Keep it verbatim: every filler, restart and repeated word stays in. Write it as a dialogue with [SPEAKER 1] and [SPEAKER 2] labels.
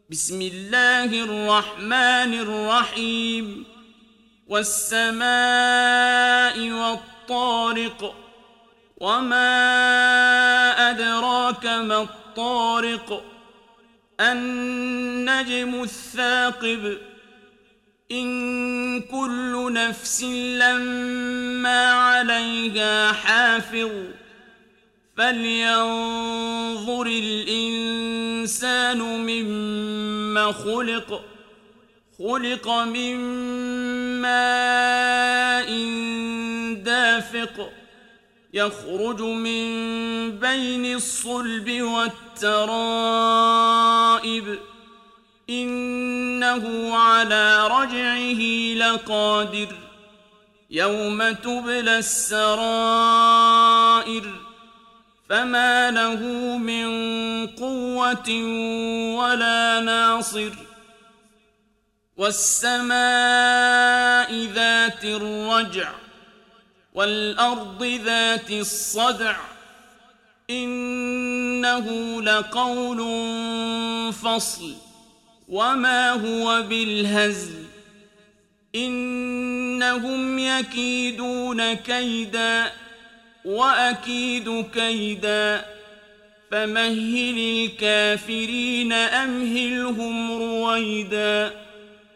[SPEAKER 1] بسم الله الرحمن الرحيم والسماء والطارق وما أدراك ما الطارق النجم الثاقب إن كل نفس لما عليها حافظ فلينظر الإنسان مما خلق خلق من ماء دافق يخرج من بين الصلب والترائب إنه على رجعه لقادر يوم تبلى السرائر فما له من قوة ولا ناصر والسماء ذات الرجع والأرض ذات الصدع إنه لقول فصل وما هو بالهزل إنهم يكيدون كيدا وأكيد كيدا فمهل الكافرين أمهلهم رويدا.